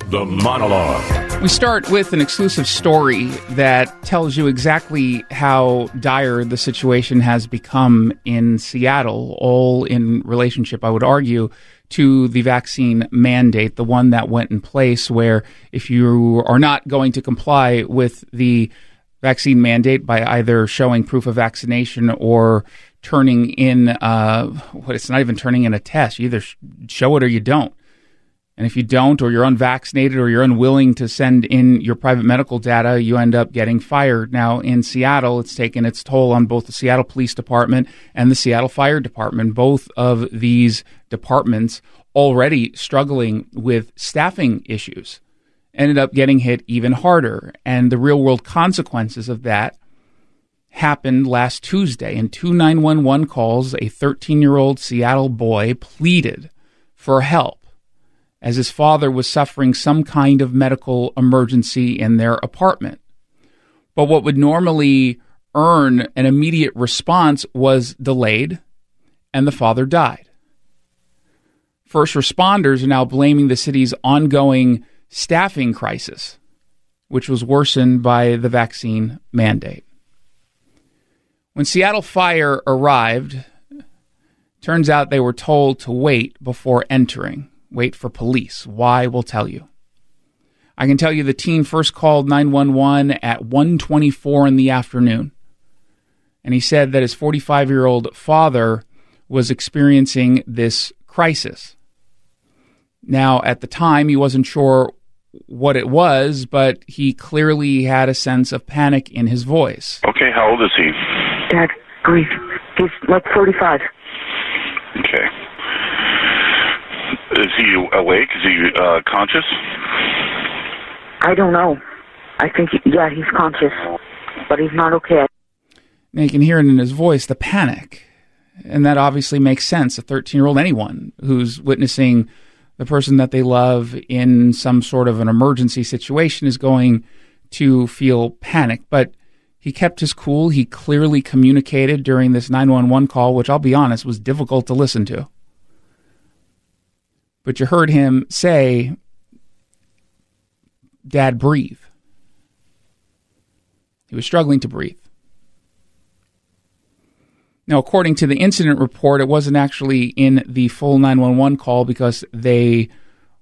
The Monologue. We start with an exclusive story that tells you exactly how dire the situation has become in Seattle, all in relationship, I would argue, to the vaccine mandate, the one that went in place where if you are not going to comply with the vaccine mandate by either showing proof of vaccination or turning in, it's not even turning in a test. You either show it or you don't. And if you don't, or you're unvaccinated, or you're unwilling to send in your private medical data, you end up getting fired. Now, in Seattle, it's taken its toll on both the Seattle Police Department and the Seattle Fire Department. Both of these departments already struggling with staffing issues ended up getting hit even harder. And the real-world consequences of that happened last Tuesday. In two 911 calls, a 13-year-old Seattle boy pleaded for help as his father was suffering some kind of medical emergency in their apartment. But what would normally earn an immediate response was delayed, and the father died. First responders are now blaming the city's ongoing staffing crisis, which was worsened by the vaccine mandate. When Seattle Fire arrived, turns out they were told to wait before entering. Wait for police. Why? We'll tell you. I can tell you the teen first called 911 at 1:24 in the afternoon. And he said that his 45-year-old father was experiencing this crisis. Now, at the time, he wasn't sure what it was, but he clearly had a sense of panic in his voice. Okay, how old is he? Dad, breathe. He's like 45. Okay. Is he awake? Is he conscious? I don't know. I think, he's conscious, but he's not okay. Now you can hear it in his voice, the panic. And that obviously makes sense. A 13-year-old, anyone who's witnessing the person that they love in some sort of an emergency situation is going to feel panic. But he kept his cool. He clearly communicated during this 911 call, which I'll be honest, was difficult to listen to. But you heard him say, "Dad, breathe." He was struggling to breathe. Now, according to the incident report, it wasn't actually in the full 911 call because they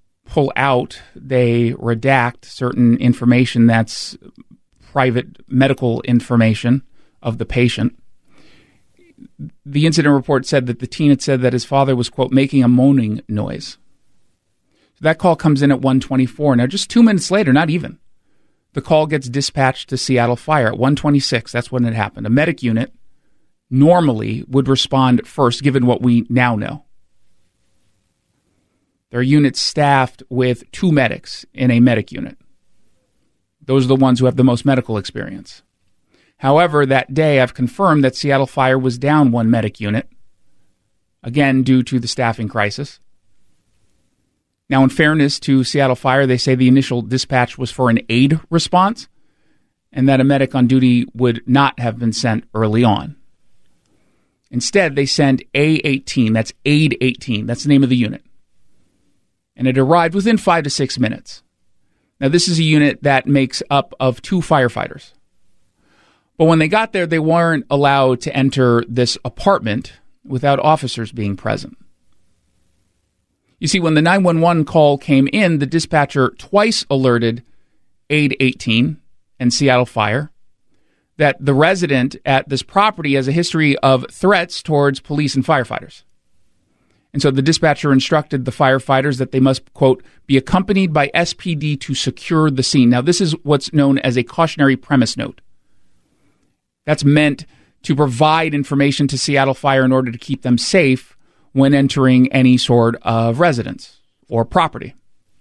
redact certain information that's private medical information of the patient. The incident report said that the teen had said that his father was, quote, making a moaning noise. That call comes in at 1:24. Now, just 2 minutes later, not even, the call gets dispatched to Seattle Fire at 1:26. That's when it happened. A medic unit normally would respond first, given what we now know. There are units staffed with 2 medics in a medic unit. Those are the ones who have the most medical experience. However, that day, I've confirmed that Seattle Fire was down 1 medic unit, again, due to the staffing crisis. Now, in fairness to Seattle Fire, they say the initial dispatch was for an aid response and that a medic on duty would not have been sent early on. Instead, they sent A18, that's Aid 18, that's the name of the unit. And it arrived within 5 to 6 minutes. Now, this is a unit that makes up of 2 firefighters. But when they got there, they weren't allowed to enter this apartment without officers being present. You see, when the 911 call came in, the dispatcher twice alerted Aid 18 and Seattle Fire that the resident at this property has a history of threats towards police and firefighters. And so the dispatcher instructed the firefighters that they must, quote, be accompanied by SPD to secure the scene. Now, this is what's known as a cautionary premise note. That's meant to provide information to Seattle Fire in order to keep them safe when entering any sort of residence or property.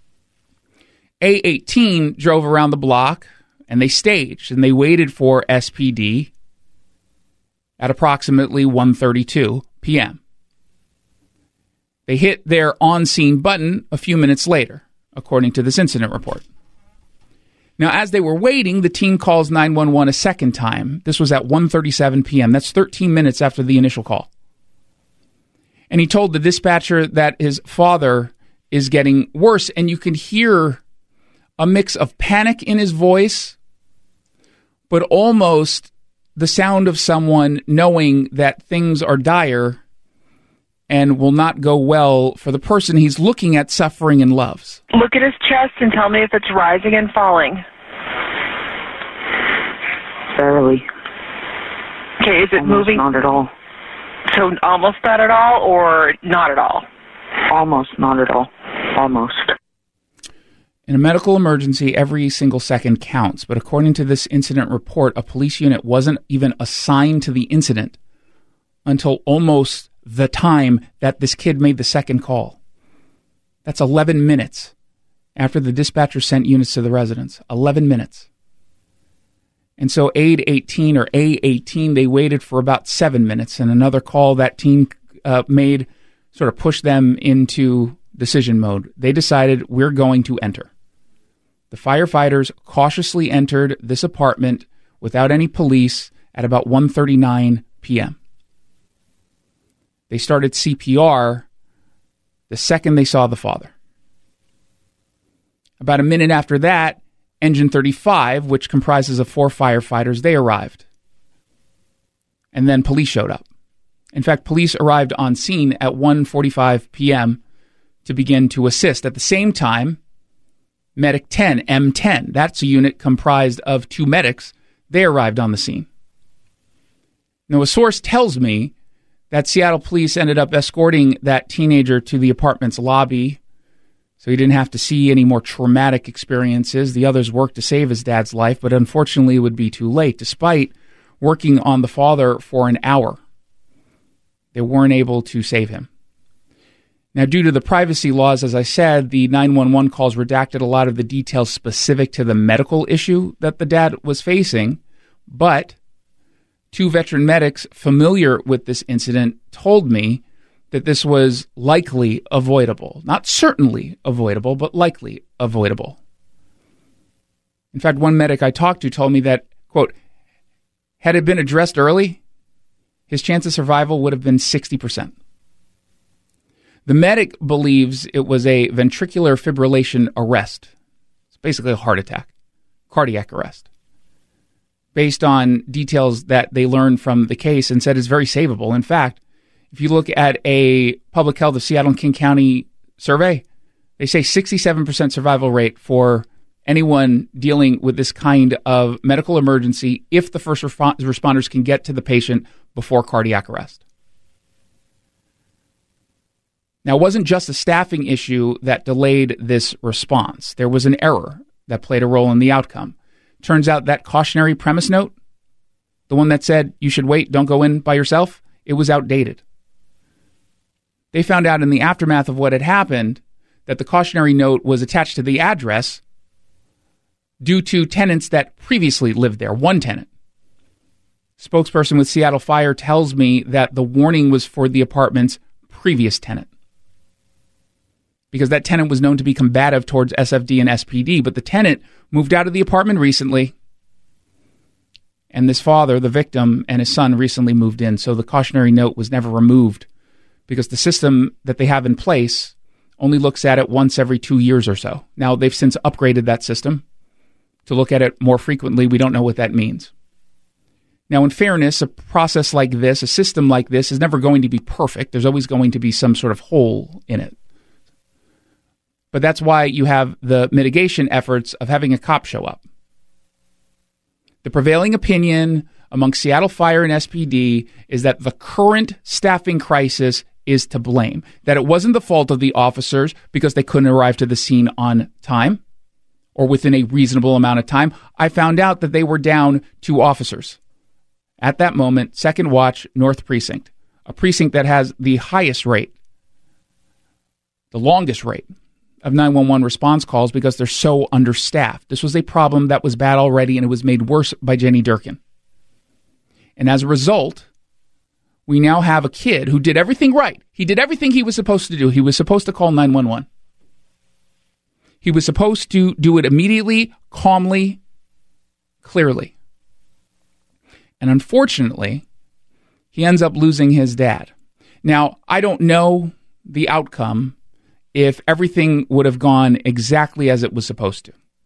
A18 drove around the block, and they staged, and they waited for SPD at approximately 1:32 p.m. They hit their on-scene button a few minutes later, according to this incident report. Now, as they were waiting, the teen calls 911 a second time. This was at 1:37 p.m. That's 13 minutes after the initial call. And he told the dispatcher that his father is getting worse, and you can hear a mix of panic in his voice, but almost the sound of someone knowing that things are dire and will not go well for the person he's looking at suffering and loves. Look at his chest and tell me if it's rising and falling. Barely. Okay, is it Almost moving? Not at all. So almost not at all or not at all? Almost not at all. Almost. In a medical emergency, every single second counts, but according to this incident report, a police unit wasn't even assigned to the incident until almost the time that this kid made the second call. That's 11 minutes after the dispatcher sent units to the residence. 11 minutes. And so aid 18 or A18, they waited for about 7 minutes, and another call that team made sort of pushed them into decision mode. They decided, we're going to enter. The firefighters cautiously entered this apartment without any police at about 1:39 p.m. They started CPR the second they saw the father. About a minute after that, Engine 35, which comprises of 4 firefighters, they arrived. And then police showed up. In fact, police arrived on scene at 1:45 p.m. to begin to assist. At the same time, Medic 10, M10, that's a unit comprised of 2 medics, they arrived on the scene. Now, a source tells me that Seattle police ended up escorting that teenager to the apartment's lobby so he didn't have to see any more traumatic experiences. The others worked to save his dad's life, but unfortunately it would be too late. Despite working on the father for an hour, they weren't able to save him. Now, due to the privacy laws, as I said, the 911 calls redacted a lot of the details specific to the medical issue that the dad was facing, but 2 veteran medics familiar with this incident told me that this was likely avoidable. Not certainly avoidable, but likely avoidable. In fact, one medic I talked to told me that, quote, had it been addressed early, his chance of survival would have been 60%. The medic believes it was a ventricular fibrillation arrest. It's basically a heart attack, cardiac arrest, based on details that they learned from the case, and said it's very savable. In fact, if you look at a Public Health of Seattle and King County survey, they say 67% survival rate for anyone dealing with this kind of medical emergency if the first responders can get to the patient before cardiac arrest. Now, it wasn't just a staffing issue that delayed this response. There was an error that played a role in the outcome. Turns out that cautionary premise note, the one that said you should wait, don't go in by yourself, it was outdated. They found out in the aftermath of what had happened that the cautionary note was attached to the address due to tenants that previously lived there, one tenant. Spokesperson with Seattle Fire tells me that the warning was for the apartment's previous tenant, because that tenant was known to be combative towards SFD and SPD, but the tenant moved out of the apartment recently, and this father, the victim, and his son recently moved in, so the cautionary note was never removed, because the system that they have in place only looks at it once every 2 years or so. Now, they've since upgraded that system to look at it more frequently. We don't know what that means. Now, in fairness, a process like this, a system like this, is never going to be perfect. There's always going to be some sort of hole in it. But that's why you have the mitigation efforts of having a cop show up. The prevailing opinion among Seattle Fire and SPD is that the current staffing crisis is to blame, that it wasn't the fault of the officers because they couldn't arrive to the scene on time or within a reasonable amount of time. I found out that they were down 2 officers at that moment, Second Watch, North Precinct, a precinct that has the highest rate, the longest rate of 911 response calls because they're so understaffed. This was a problem that was bad already, and it was made worse by Jenny Durkin. And as a result, we now have a kid who did everything right. He did everything he was supposed to do. He was supposed to call 911. He was supposed to do it immediately, calmly, clearly. And unfortunately, he ends up losing his dad. Now, I don't know the outcome if everything would have gone exactly as it was supposed to.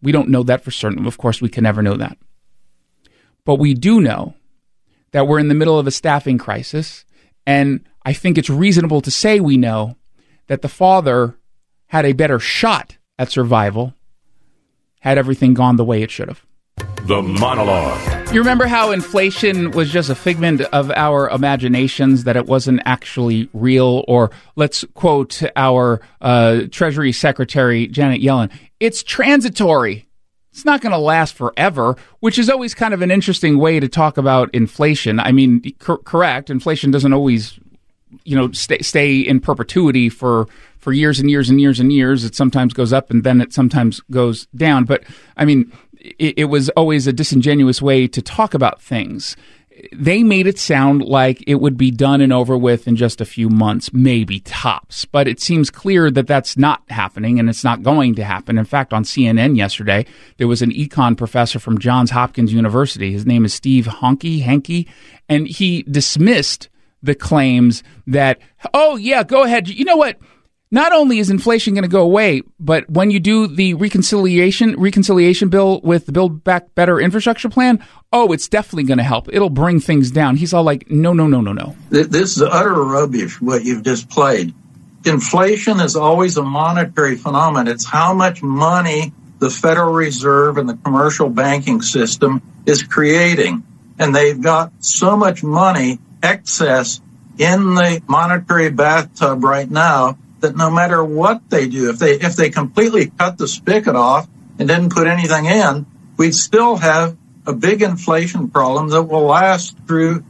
We don't know that for certain. Of course, we can never know that. But we do know that we're in the middle of a staffing crisis, and I think it's reasonable to say we know that the father had a better shot at survival had everything gone the way it should have. The Monologue. You remember how inflation was just a figment of our imaginations, that it wasn't actually real? Or let's quote our Treasury Secretary, Janet Yellen, it's transitory. It's not going to last forever, which is always kind of an interesting way to talk about inflation. I mean, correct. Inflation doesn't always, stay in perpetuity for years and years and years and years. It sometimes goes up and then it sometimes goes down. But I mean, it was always a disingenuous way to talk about things. They made it sound like it would be done and over with in just a few months, maybe tops. But it seems clear that that's not happening, and it's not going to happen. In fact, on CNN yesterday, there was an econ professor from Johns Hopkins University. His name is Steve Hanke, and he dismissed the claims that, oh, yeah, go ahead. You know what? Not only is inflation going to go away, but when you do the reconciliation bill with the Build Back Better infrastructure plan, oh, it's definitely going to help. It'll bring things down. He's all like, no. This is utter rubbish, what you've just played. Inflation is always a monetary phenomenon. It's how much money the Federal Reserve and the commercial banking system is creating. And they've got so much money, excess, in the monetary bathtub right now, that no matter what they do, if they completely cut the spigot off and didn't put anything in, we'd still have a big inflation problem that will last through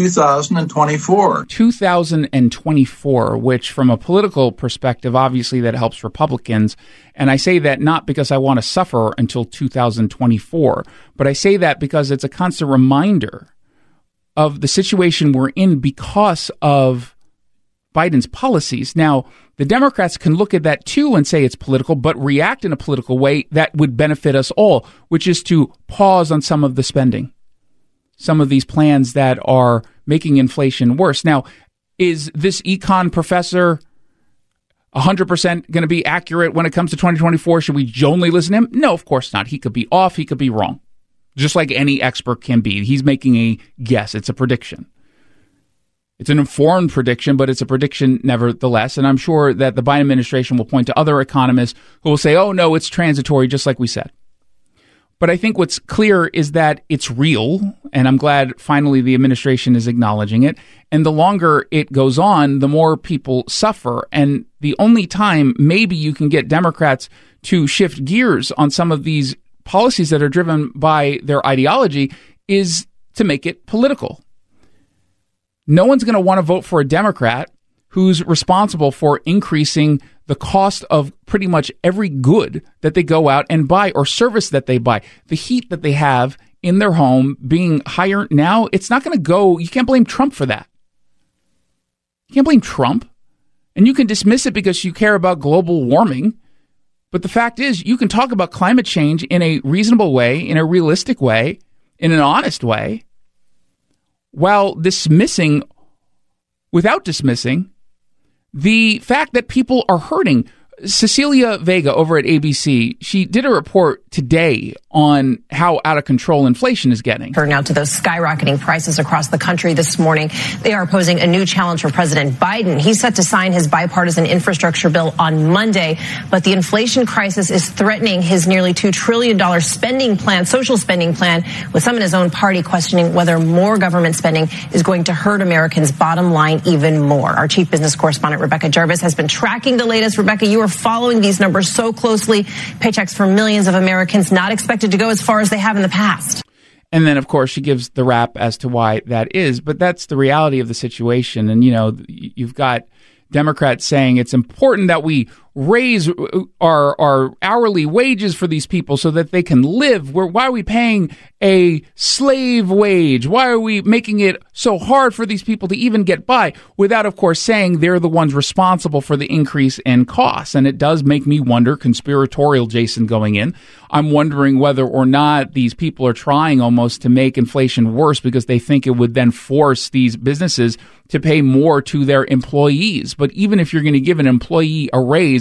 2024. 2024, which from a political perspective, obviously that helps Republicans. And I say that not because I want to suffer until 2024, but I say that because it's a constant reminder of the situation we're in because of Biden's policies. Now, the Democrats can look at that too and say it's political, but react in a political way that would benefit us all, which is to pause on some of the spending, some of these plans that are making inflation worse. Now, is this econ professor 100% going to be accurate when it comes to 2024? Should we only listen to him? No, of course not. He could be off. He could be wrong, just like any expert can be. He's making a guess. It's a prediction. It's an informed prediction, but it's a prediction nevertheless. And I'm sure that the Biden administration will point to other economists who will say, oh, no, it's transitory, just like we said. But I think what's clear is that it's real, and I'm glad finally the administration is acknowledging it. And the longer it goes on, the more people suffer. And the only time maybe you can get Democrats to shift gears on some of these policies that are driven by their ideology is to make it political. No one's going to want to vote for a Democrat who's responsible for increasing the cost of pretty much every good that they go out and buy or service that they buy. The heat that they have in their home being higher now, it's not going to go. You can't blame Trump for that. You can't blame Trump. And you can dismiss it because you care about global warming. But the fact is, you can talk about climate change in a reasonable way, in a realistic way, in an honest way, while without dismissing the fact that people are hurting. Cecilia Vega over at ABC, she did a report today on how out of control inflation is getting. Turn now to those skyrocketing prices across the country this morning. They are posing a new challenge for President Biden. He's set to sign his bipartisan infrastructure bill on Monday, but the inflation crisis is threatening his nearly $2 trillion social spending plan, with some in his own party questioning whether more government spending is going to hurt Americans' bottom line even more. Our chief business correspondent, Rebecca Jarvis, has been tracking the latest. Rebecca, you are following these numbers so closely. Paychecks for millions of Americans not expected to go as far as they have in the past. And then, of course, she gives the rap as to why that is. But that's the reality of the situation. And, you've got Democrats saying it's important that we raise our hourly wages for these people so that they can live. Why are we paying a slave wage? Why are we making it so hard for these people to even get by, without, of course, saying they're the ones responsible for the increase in costs? And it does make me wonder, conspiratorial Jason going in, I'm wondering whether or not these people are trying almost to make inflation worse because they think it would then force these businesses to pay more to their employees. But even if you're going to give an employee a raise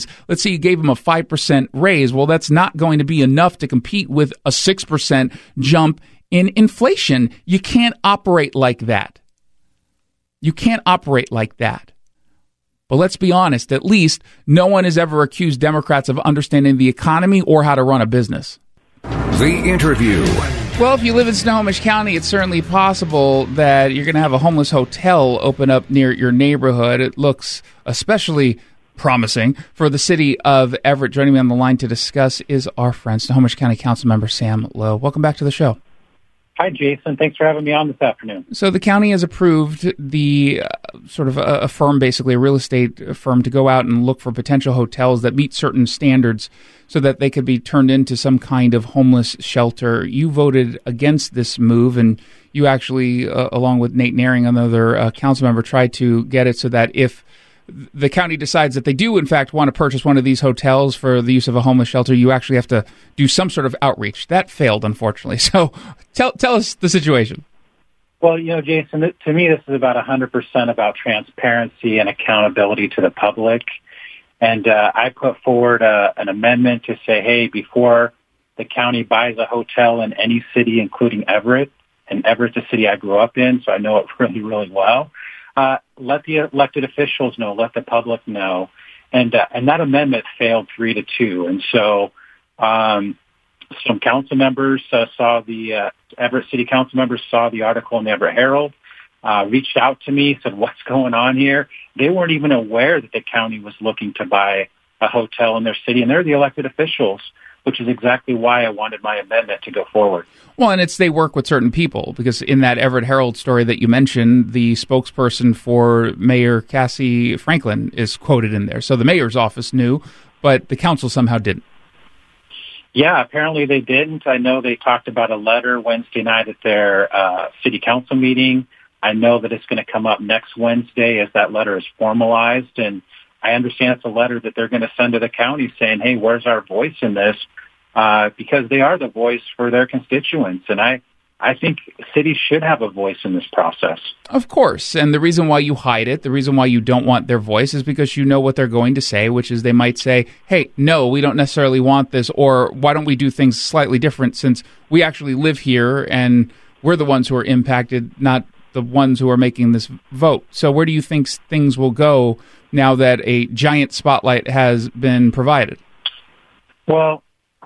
employees, let's say you gave them a 5% raise. Well, that's not going to be enough to compete with a 6% jump in inflation. You can't operate like that. You can't operate like that. But let's be honest, at least no one has ever accused Democrats of understanding the economy or how to run a business. The Interview. Well, if you live in Snohomish County, it's certainly possible that you're going to have a homeless hotel open up near your neighborhood. It looks especially promising for the city of Everett. Joining me on the line to discuss is our friend, Snohomish County Councilmember Sam Lowe. Welcome back to the show. Hi, Jason. Thanks for having me on this afternoon. So the county has approved the sort of a firm, basically a real estate firm, to go out and look for potential hotels that meet certain standards so that they could be turned into some kind of homeless shelter. You voted against this move, and you actually, along with Nate Naring, another council member, tried to get it so that if the county decides that they do, in fact, want to purchase one of these hotels for the use of a homeless shelter, you actually have to do some sort of outreach. That failed, unfortunately. So tell us the situation. Well, Jason, to me, this is about 100% about transparency and accountability to the public. And I put forward an amendment to say, hey, before the county buys a hotel in any city, including Everett, and Everett's a city I grew up in, so I know it really, really well, let the elected officials know, let the public know. And that amendment failed 3-2. And so some council members saw the Everett City Council members saw the article in the Everett Herald, reached out to me, said, what's going on here? They weren't even aware that the county was looking to buy a hotel in their city, and they're the elected officials, which is exactly why I wanted my amendment to go forward. Well, and they work with certain people, because in that Everett Herald story that you mentioned, the spokesperson for Mayor Cassie Franklin is quoted in there. So the mayor's office knew, but the council somehow didn't. Yeah, apparently they didn't. I know they talked about a letter Wednesday night at their city council meeting. I know that it's going to come up next Wednesday as that letter is formalized, and I understand it's a letter that they're going to send to the county saying, hey, where's our voice in this? Because they are the voice for their constituents. And I think cities should have a voice in this process. Of course. And the reason why you hide it, the reason why you don't want their voice is because you know what they're going to say, which is they might say, hey, no, we don't necessarily want this, or why don't we do things slightly different since we actually live here and we're the ones who are impacted, not the ones who are making this vote. So where do you think things will go now that a giant spotlight has been provided? Well,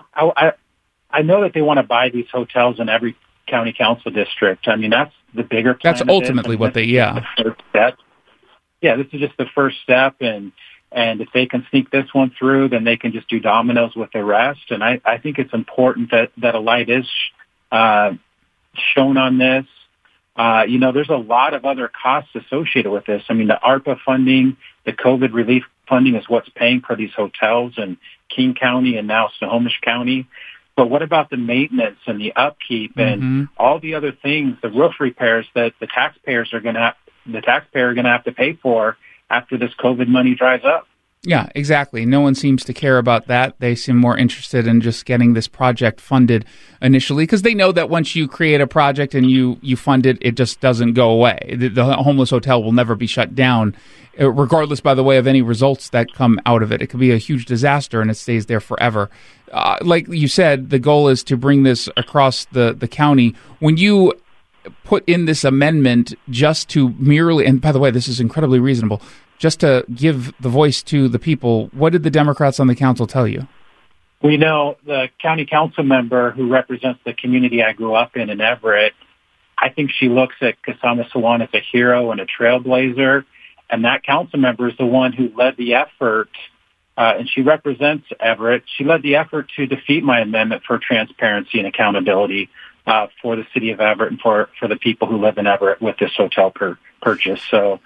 I know that they want to buy these hotels in every county council district. I mean, that's the bigger plan. That's ultimately what they, the first step. Yeah, this is just the first step, and if they can sneak this one through, then they can just do dominoes with the rest. And I think it's important that a light is shown on this. There's a lot of other costs associated with this. I mean, the ARPA funding, the COVID relief funding is what's paying for these hotels in King County and now Snohomish County. But what about the maintenance and the upkeep and all the other things, the roof repairs that the taxpayer are going to have to pay for after this COVID money dries up? Yeah, exactly. No one seems to care about that. They seem more interested in just getting this project funded initially, because they know that once you create a project and you fund it, it just doesn't go away. The homeless hotel will never be shut down, regardless, by the way, of any results that come out of it. It could be a huge disaster and it stays there forever. Like you said, the goal is to bring this across the county. When you put in this amendment just to merely, and by the way, this is incredibly reasonable, just to give the voice to the people, what did the Democrats on the council tell you? We know the county council member who represents the community I grew up in Everett, I think she looks at Kasama Sawan as a hero and a trailblazer, and that council member is the one who led the effort, and she represents Everett. She led the effort to defeat my amendment for transparency and accountability for the city of Everett and for the people who live in Everett with this hotel purchase. So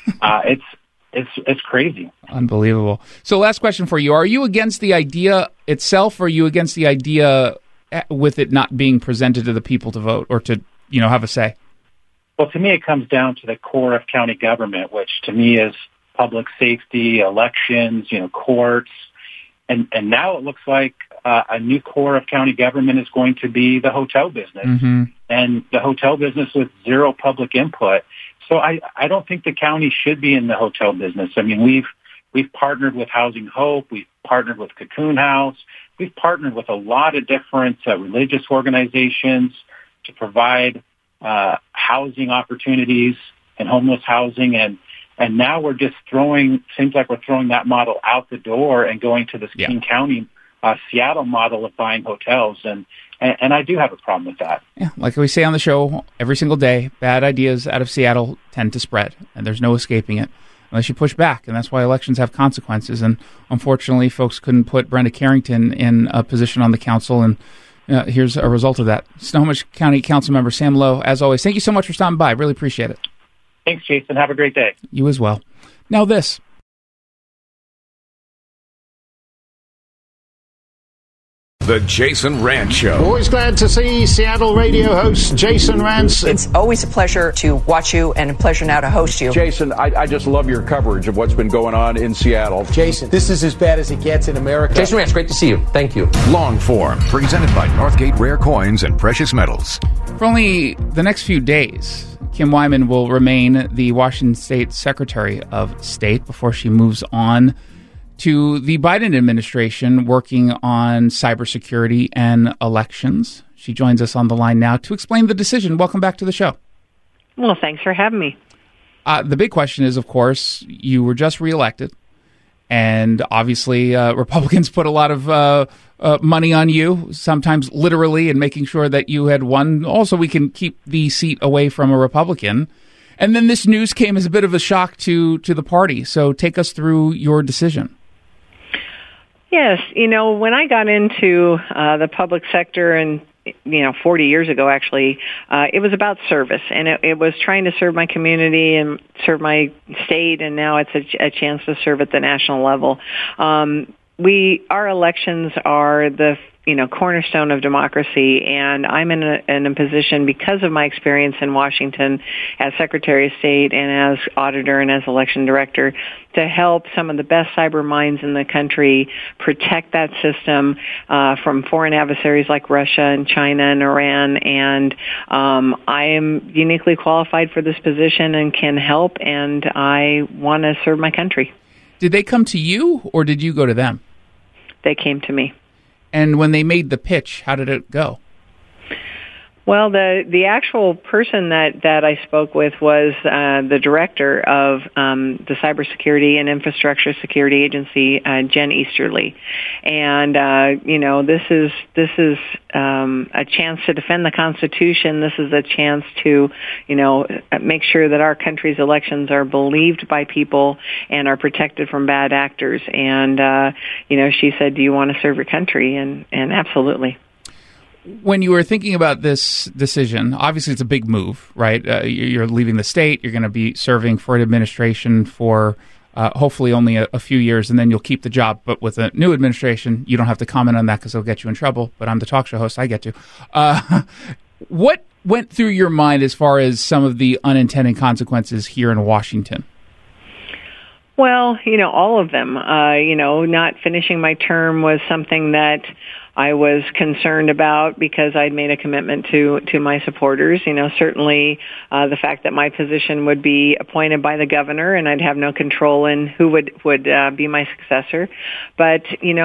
it's crazy. Unbelievable. So last question for you. Are you against the idea itself, or are you against the idea with it not being presented to the people to vote or to, have a say? Well, to me, it comes down to the core of county government, which to me is public safety, elections, courts. And now it looks like a new core of county government is going to be the hotel business, and the hotel business with zero public input. So I don't think the county should be in the hotel business. I mean, We've partnered with Housing Hope. We've partnered with Cocoon House. We've partnered with a lot of different religious organizations to provide housing opportunities and homeless housing. And now we're just seems like we're throwing that model out the door and going to this King County, Seattle model of buying hotels. And I do have a problem with that. Yeah, like we say on the show every single day, bad ideas out of Seattle tend to spread, and there's no escaping it unless you push back. And that's why elections have consequences. And unfortunately, folks couldn't put Brenda Carrington in a position on the council. And here's a result of that. Snohomish County Councilmember Sam Lowe, as always, thank you so much for stopping by. Really appreciate it. Thanks, Jason. Have a great day. You as well. Now this. The Jason Rantz Show. Always glad to see Seattle radio host Jason Rantz. It's always a pleasure to watch you and a pleasure now to host you. Jason, I just love your coverage of what's been going on in Seattle. Jason, this is as bad as it gets in America. Jason Rantz, great to see you. Thank you. Long Form, presented by Northgate Rare Coins and Precious Metals. For only the next few days, Kim Wyman will remain the Washington State Secretary of State before she moves on to the Biden administration working on cybersecurity and elections. She joins us on the line now to explain the decision. Welcome back to the show. Well, thanks for having me. The big question is, of course, you were just reelected, and obviously Republicans put a lot of money on you, sometimes literally, in making sure that you had won. Also, we can keep the seat away from a Republican. And then this news came as a bit of a shock to the party. So take us through your decision. Yes, when I got into the public sector and 40 years ago, actually, it was about service, and it was trying to serve my community and serve my state, and now it's a chance to serve at the national level. Our elections are the cornerstone of democracy, and I'm in a position because of my experience in Washington as Secretary of State and as auditor and as election director to help some of the best cyber minds in the country protect that system from foreign adversaries like Russia and China and Iran. And I am uniquely qualified for this position and can help, and I want to serve my country. Did they come to you, or did you go to them? They came to me. And when they made the pitch, how did it go? Well, the actual person that I spoke with was the director of the Cybersecurity and Infrastructure Security Agency, Jen Easterly, and this is a chance to defend the Constitution. This is a chance to make sure that our country's elections are believed by people and are protected from bad actors. And she said, "Do you want to serve your country?" And absolutely. When you were thinking about this decision, obviously it's a big move, right? You're leaving the state. You're going to be serving for an administration for hopefully only a few years, and then you'll keep the job. But with a new administration, you don't have to comment on that because it'll get you in trouble. But I'm the talk show host. I get to. What went through your mind as far as some of the unintended consequences here in Washington? Well, all of them. Not finishing my term was something that I was concerned about because I'd made a commitment to my supporters. Certainly the fact that my position would be appointed by the governor and I'd have no control in who would be my successor. But,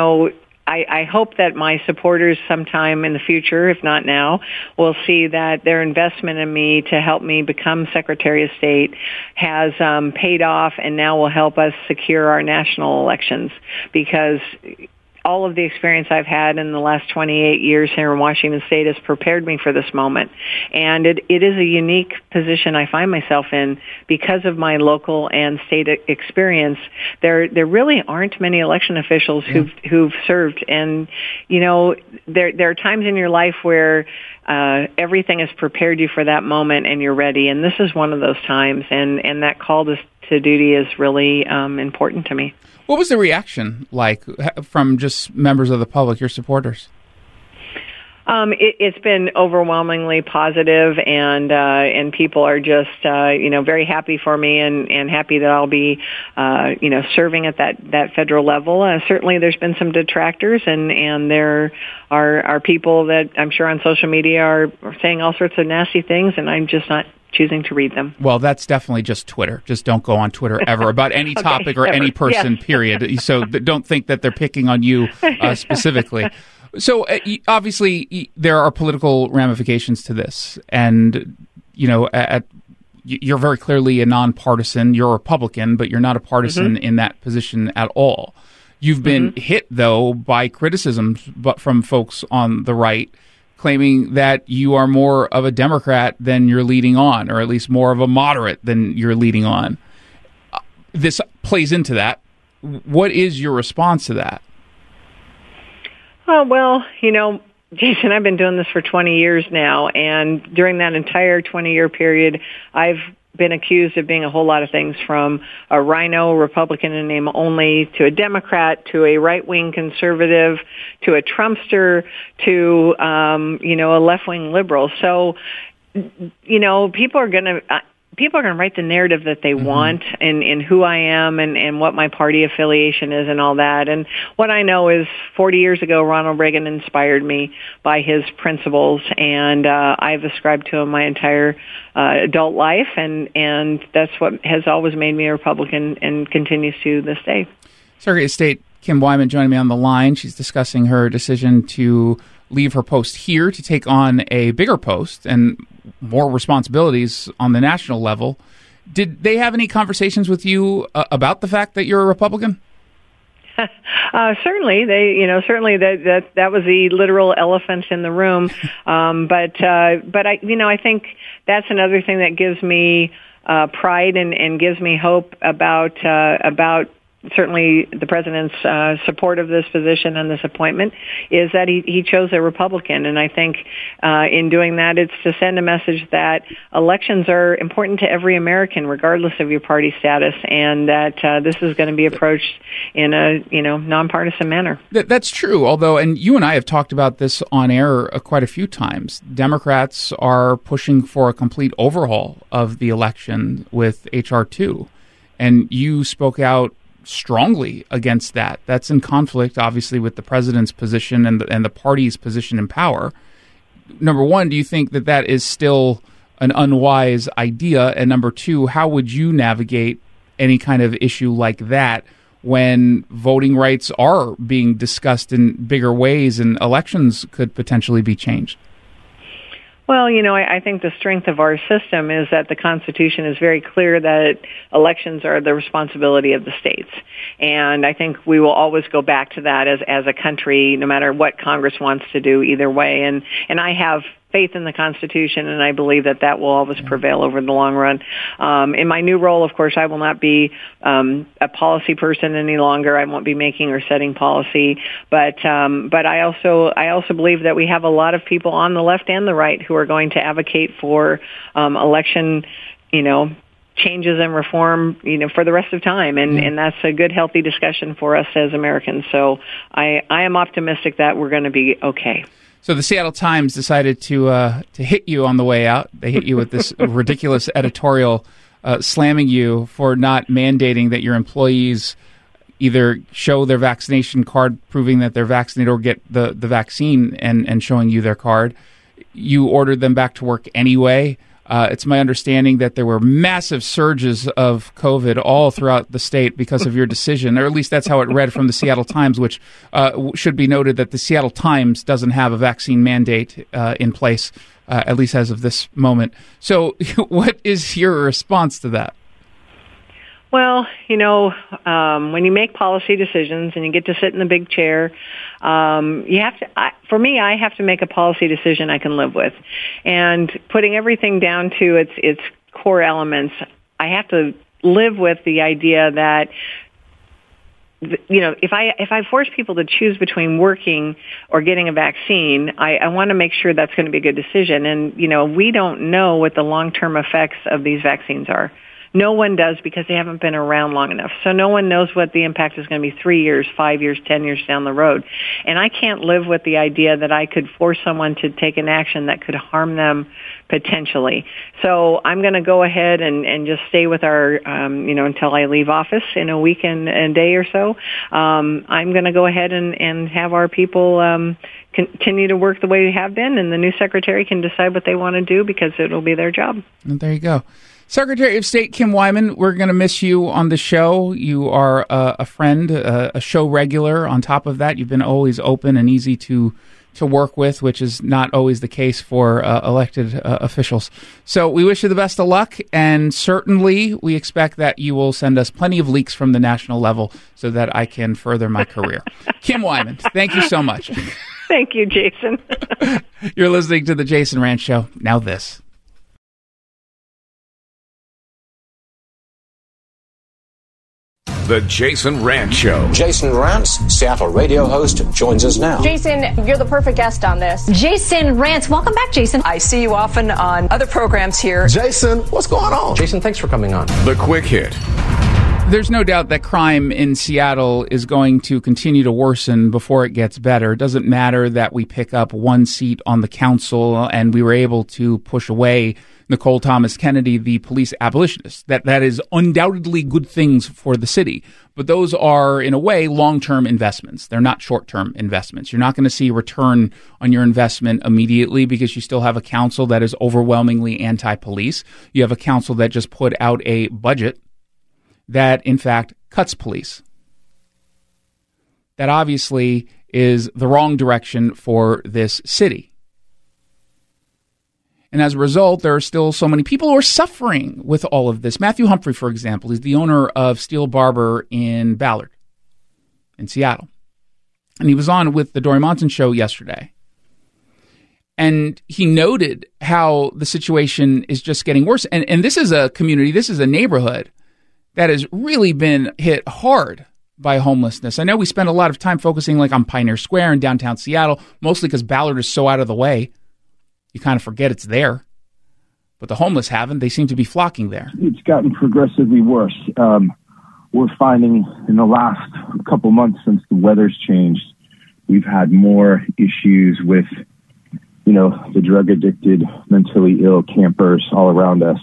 I hope that my supporters sometime in the future, if not now, will see that their investment in me to help me become Secretary of State has paid off and now will help us secure our national elections, because all of the experience I've had in the last 28 years here in Washington State has prepared me for this moment. And it is a unique position I find myself in because of my local and state experience. There really aren't many election officials who've served. And, there are times in your life where everything has prepared you for that moment and you're ready. And this is one of those times. And that call to duty is really important to me. What was the reaction like from just members of the public, your supporters? It's been overwhelmingly positive, and people are just very happy for me and happy that I'll be serving at that federal level. Certainly, there's been some detractors, and there are people that I'm sure on social media are saying all sorts of nasty things, and I'm just not choosing to read them. Well, that's definitely just Twitter. Just don't go on Twitter ever about any topic or any person, period. So don't think that they're picking on you specifically. So obviously there are political ramifications to this. And, you're very clearly a nonpartisan. You're a Republican, but you're not a partisan in that position at all. You've been hit, though, by criticisms from folks on the right claiming that you are more of a Democrat than you're leading on, or at least more of a moderate than you're leading on. This plays into that. What is your response to that? Oh, well, Jason, I've been doing this for 20 years now, and during that entire 20-year period, I've been accused of being a whole lot of things, from a rhino Republican in name only, to a Democrat, to a right-wing conservative, to a Trumpster, to, a left-wing liberal. So, people are going to write the narrative that they want in who I am and what my party affiliation is and all that. And what I know is 40 years ago, Ronald Reagan inspired me by his principles, and I've ascribed to him my entire adult life, and that's what has always made me a Republican and continues to this day. Secretary of State Kim Wyman joining me on the line. She's discussing her decision to leave her post here to take on a bigger post and more responsibilities on the national level. Did they have any conversations with you about the fact that you're a Republican? Certainly, certainly that was the literal elephant in the room. But I think that's another thing that gives me pride and gives me hope about certainly the president's support of this position and this appointment, is that he chose a Republican. And I think in doing that, it's to send a message that elections are important to every American, regardless of your party status, and that this is going to be approached in a nonpartisan manner. That's true, although, and you and I have talked about this on air quite a few times, Democrats are pushing for a complete overhaul of the election with H.R. 2, and you spoke out strongly against that. That's in conflict, obviously, with the president's position and the party's position in power. Number one, do you think that is still an unwise idea? And number two, how would you navigate any kind of issue like that when voting rights are being discussed in bigger ways and elections could potentially be changed? Well, I think the strength of our system is that the Constitution is very clear that elections are the responsibility of the states. And I think we will always go back to that as a country, no matter what Congress wants to do either way. And I have faith in the Constitution, and I believe that will always prevail over the long run. In my new role, of course, I will not be a policy person any longer. I won't be making or setting policy, but I also believe that we have a lot of people on the left and the right who are going to advocate for election, changes and reform, for the rest of time. And that's a good, healthy discussion for us as Americans. So I am optimistic that we're going to be okay. So the Seattle Times decided to hit you on the way out. They hit you with this ridiculous editorial slamming you for not mandating that your employees either show their vaccination card proving that they're vaccinated or get the vaccine and showing you their card. You ordered them back to work anyway. It's my understanding that there were massive surges of COVID all throughout the state because of your decision, or at least that's how it read from the Seattle Times, which should be noted that the Seattle Times doesn't have a vaccine mandate in place, at least as of this moment. So what is your response to that? Well, when you make policy decisions and you get to sit in the big chair, you have to. For me, I have to make a policy decision I can live with, and putting everything down to its core elements, I have to live with the idea that, if I force people to choose between working or getting a vaccine, I want to make sure that's going to be a good decision. And we don't know what the long-term effects of these vaccines are. No one does because they haven't been around long enough. So no one knows what the impact is going to be 3 years, 5 years, 10 years down the road. And I can't live with the idea that I could force someone to take an action that could harm them potentially. So I'm going to go ahead and just stay with our, until I leave office in a week and a day or so. I'm going to go ahead and have our people continue to work the way they have been, and the new secretary can decide what they want to do because it'll be their job. And there you go. Secretary of State Kim Wyman, we're going to miss you on the show. You are a friend, a show regular. On top of that, you've been always open and easy to work with, which is not always the case for elected officials. So we wish you the best of luck, and certainly we expect that you will send us plenty of leaks from the national level so that I can further my career. Kim Wyman, thank you so much. Thank you, Jason. You're listening to The Jason Rantz Show. Now this. The Jason Rantz Show. Jason Rantz, Seattle radio host, joins us now. Jason, you're the perfect guest on this. Jason Rantz. Welcome back, Jason. I see you often on other programs here. Jason, what's going on? Jason, thanks for coming on. The Quick Hit. There's no doubt that crime in Seattle is going to continue to worsen before it gets better. It doesn't matter that we pick up one seat on the council and we were able to push away Nicole Thomas Kennedy, the police abolitionist. That is undoubtedly good things for the city. But those are, in a way, long-term investments. They're not short-term investments. You're not going to see a return on your investment immediately because you still have a council that is overwhelmingly anti-police. You have a council that just put out a budget that, in fact, cuts police. That obviously is the wrong direction for this city. And as a result, there are still so many people who are suffering with all of this. Matthew Humphrey, for example, is the owner of Steel Barber in Ballard, in Seattle. And he was on with the Dory Monson show yesterday. And he noted how the situation is just getting worse. And this is a community, this is a neighborhood that has really been hit hard by homelessness. I know we spend a lot of time focusing like on Pioneer Square in downtown Seattle, mostly because Ballard is so out of the way. You kind of forget it's there. But the homeless haven't. They seem to be flocking there. It's gotten progressively worse. We're finding in the last couple months since the weather's changed, we've had more issues with, the drug-addicted, mentally ill campers all around us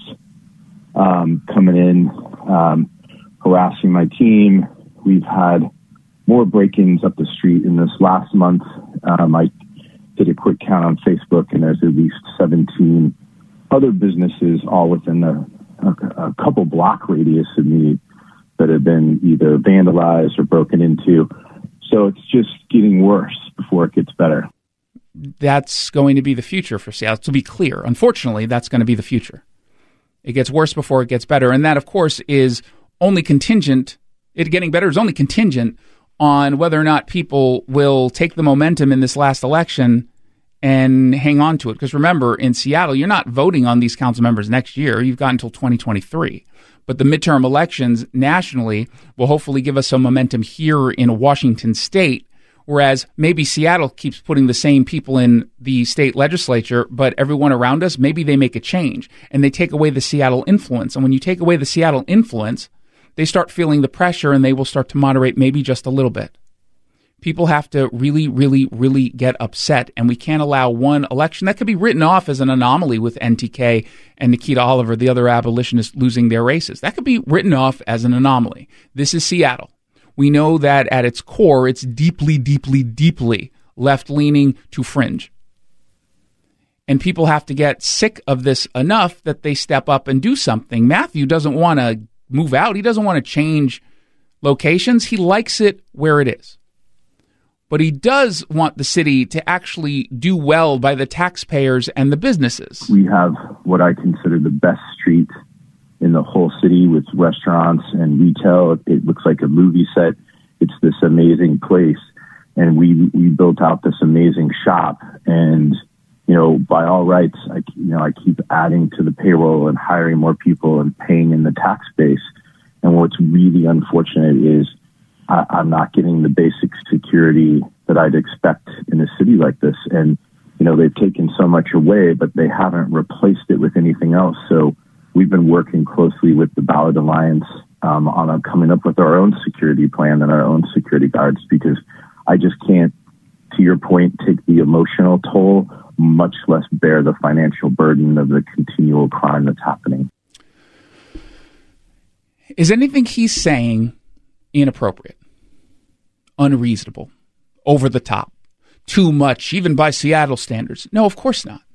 coming in, harassing my team. We've had more break-ins up the street in this last month. I did a quick count on Facebook, and there's at least 17 other businesses all within a couple block radius of me that have been either vandalized or broken into. So it's just getting worse before it gets better. That's going to be the future for Seattle, to be clear. Unfortunately, that's going to be the future. It gets worse before it gets better. And that, of course, is only contingent. It getting better is only contingent on whether or not people will take the momentum in this last election and hang on to it. Because remember, in Seattle, you're not voting on these council members next year. You've got until 2023. But the midterm elections nationally will hopefully give us some momentum here in Washington state, whereas maybe Seattle keeps putting the same people in the state legislature, but everyone around us, maybe they make a change and they take away the Seattle influence. And when you take away the Seattle influence, they start feeling the pressure and they will start to moderate maybe just a little bit. People have to really, really, really get upset, and we can't allow one election that could be written off as an anomaly with NTK and Nikita Oliver, the other abolitionists, losing their races. That could be written off as an anomaly. This is Seattle. We know that at its core, it's deeply, deeply, deeply left-leaning to fringe. And people have to get sick of this enough that they step up and do something. Matthew doesn't want to move out. He doesn't want to change locations. He likes it where it is. But he does want the city to actually do well by the taxpayers and the businesses. We have what I consider the best street in the whole city with restaurants and retail. It looks like a movie set. It's this amazing place. And we built out this amazing shop. And, by all rights, I keep adding to the payroll and hiring more people and paying in the tax base. And what's really unfortunate is I'm not getting the basic security that I'd expect in a city like this. And, they've taken so much away, but they haven't replaced it with anything else. So we've been working closely with the Ballard Alliance on coming up with our own security plan and our own security guards, because I just can't, to your point, take the emotional toll, much less bear the financial burden of the continual crime that's happening. Is anything he's saying inappropriate, unreasonable, over the top, too much, even by Seattle standards? No, of course not.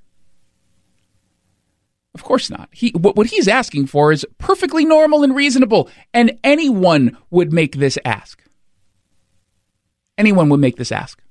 Of course not. What he's asking for is perfectly normal and reasonable, and anyone would make this ask. Anyone would make this ask.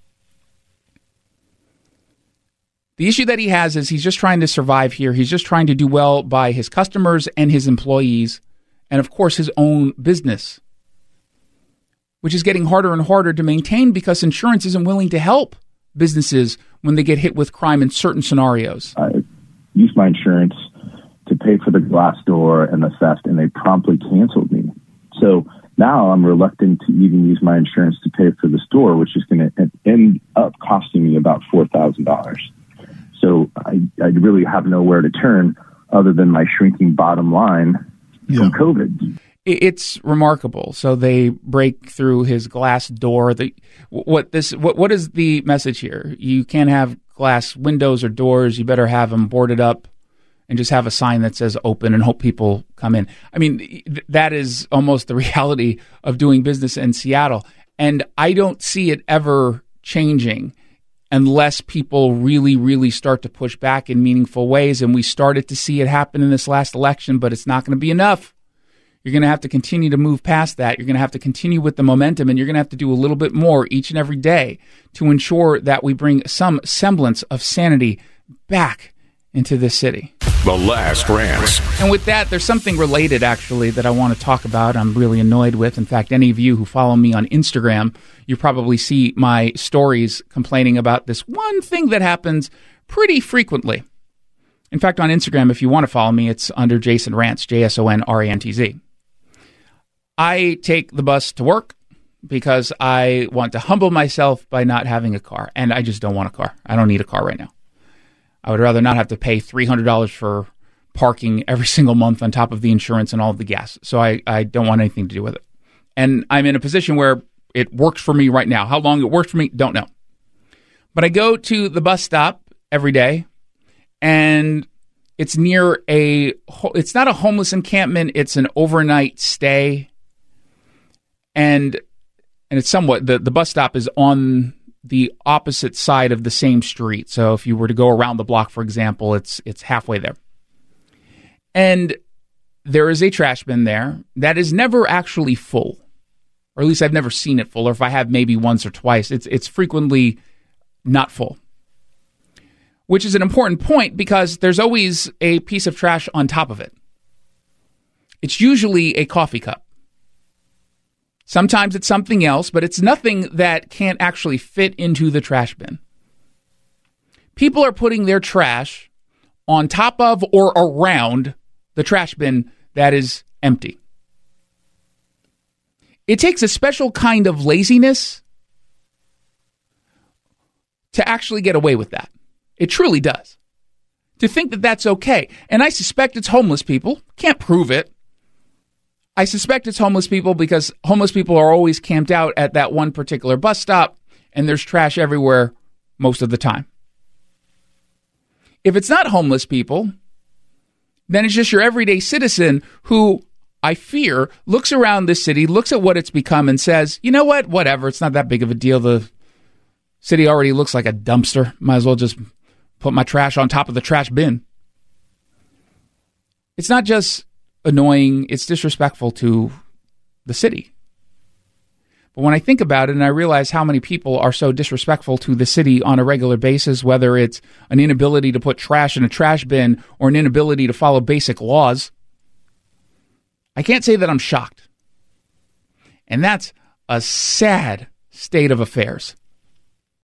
The issue that he has is he's just trying to survive here. He's just trying to do well by his customers and his employees, and of course his own business, which is getting harder and harder to maintain because insurance isn't willing to help businesses when they get hit with crime in certain scenarios. I used my insurance to pay for the glass door and the theft, and they promptly canceled me. So now I'm reluctant to even use my insurance to pay for the store, which is going to end up costing me about $4,000. So I really have nowhere to turn other than my shrinking bottom line from COVID. It's remarkable. So they break through his glass door. What is the message here? You can't have glass windows or doors. You better have them boarded up and just have a sign that says open and hope people come in. I mean, that is almost the reality of doing business in Seattle. And I don't see it ever changing unless people really, really start to push back in meaningful ways. And we started to see it happen in this last election, but it's not going to be enough. You're going to have to continue to move past that. You're going to have to continue with the momentum, and you're going to have to do a little bit more each and every day to ensure that we bring some semblance of sanity back into this city. The Last Rants. And with that, there's something related, actually, that I want to talk about. I'm really annoyed with. In fact, any of you who follow me on Instagram, you probably see my stories complaining about this one thing that happens pretty frequently. In fact, on Instagram, if you want to follow me, it's under Jason Rantz, JSONRANTZ. I take the bus to work because I want to humble myself by not having a car. And I just don't want a car. I don't need a car right now. I would rather not have to pay $300 for parking every single month on top of the insurance and all of the gas. So I don't want anything to do with it. And I'm in a position where it works for me right now. How long it works for me, don't know. But I go to the bus stop every day, and it's near it's not a homeless encampment, it's an overnight stay. And it's somewhat, the bus stop is on the opposite side of the same street. So if you were to go around the block, for example, it's halfway there. And there is a trash bin there that is never actually full. Or at least I've never seen it full. Or if I have, maybe once or twice. It's frequently not full. Which is an important point because there's always a piece of trash on top of it. It's usually a coffee cup. Sometimes it's something else, but it's nothing that can't actually fit into the trash bin. People are putting their trash on top of or around the trash bin that is empty. It takes a special kind of laziness to actually get away with that. It truly does. To think that that's okay. And I suspect it's homeless people. Can't prove it. I suspect it's homeless people because homeless people are always camped out at that one particular bus stop, and there's trash everywhere most of the time. If it's not homeless people, then it's just your everyday citizen who, I fear, looks around this city, looks at what it's become, and says, you know what, whatever, it's not that big of a deal. The city already looks like a dumpster. Might as well just put my trash on top of the trash bin. It's not just annoying, it's disrespectful to the city. But when I think about it and I realize how many people are so disrespectful to the city on a regular basis, whether it's an inability to put trash in a trash bin or an inability to follow basic laws, I can't say that I'm shocked. And that's a sad state of affairs.